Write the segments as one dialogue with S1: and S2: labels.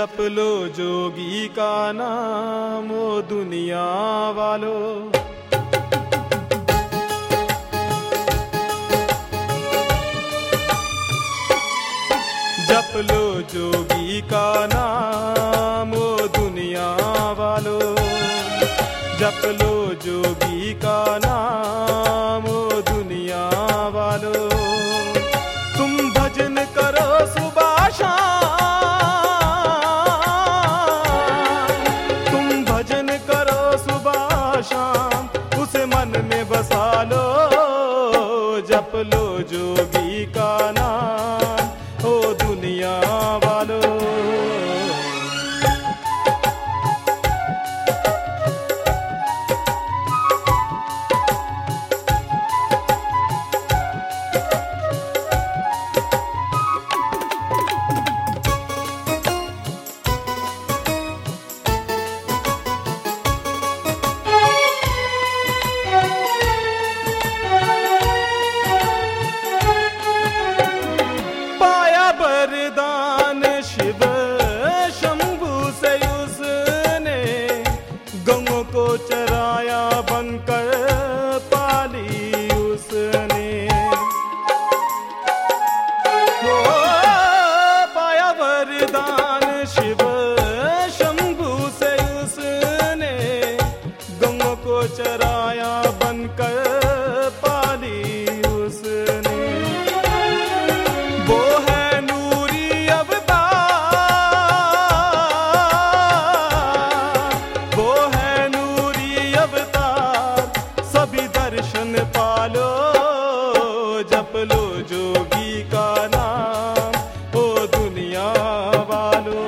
S1: जप लो जोगी का नाम ओ दुनिया वालों। जप लो जोगी का नाम ओ दुनिया वालों। जप लो जोगी का नाम ओ दुनिया वालों। तुम भजन करो सुबह शाम, तुम भजन करो सुबह शाम, उसे मन में बसा लो। जप लो जोगी का नाम ओ दुनिया वालों। वरदान शिव शंभु से उसने, गौओं को चराया बनकर पाली उसने। हो पाया वरदान शिव शंभु से उसने, गौओं को चराया बनकर पाली उसने। वो है दर्शन पालो। जप लो जोगी का नाम ओ दुनिया वालों।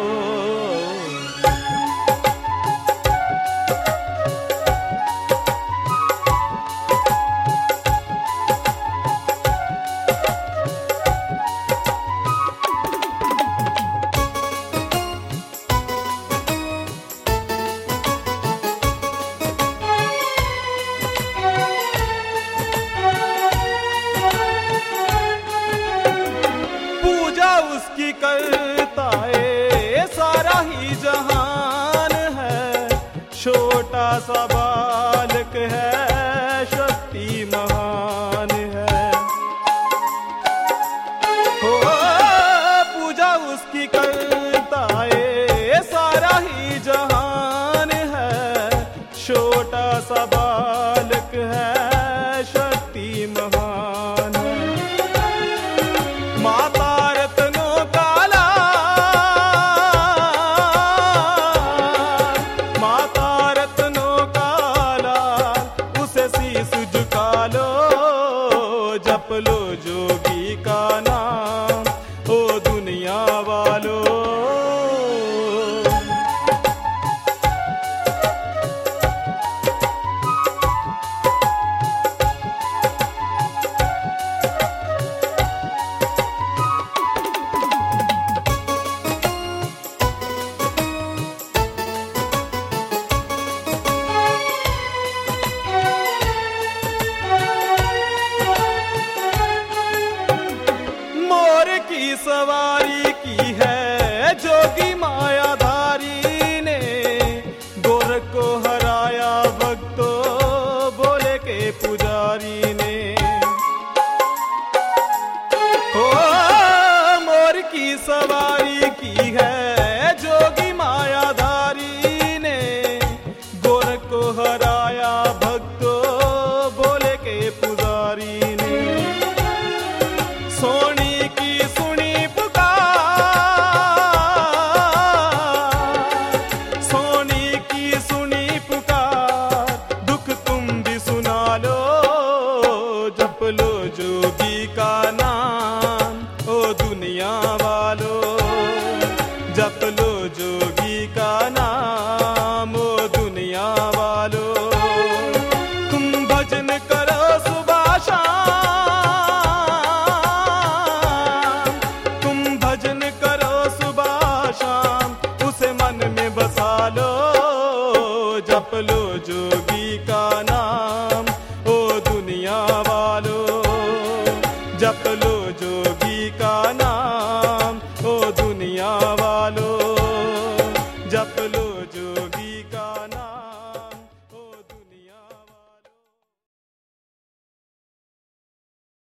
S1: उसकी करता है सारा ही जहान है, छोटा सा बालक है शक्ति महान है। हो पूजा उसकी करता है सारा ही जहान है, छोटा सा बालक है शक्ति महान है। माता जप लो जोगी का नाम ओ दुनिया वालों। की सवारी की है जोगी मायाधारी ने, गोरख को हराया भक्तों भोले के पुजारी ने। हो मोर की सवारी की है जोगी मायाधारी ने, गोरख को हराया भक्तों भोले के पुजारी ने। सोनी की सुनी पुकार, सोनी की सुनी पुकार, दुख तुम भी सुना लो। जप लो जोगी का नाम ओ दुनिया वालों। जप लो जोगी का नाम ओ दुनिया वालों। तुम भजन करो सुबह शाम, बसा लो। जप लो जोगी का नाम ओ दुनिया वालों। जप लो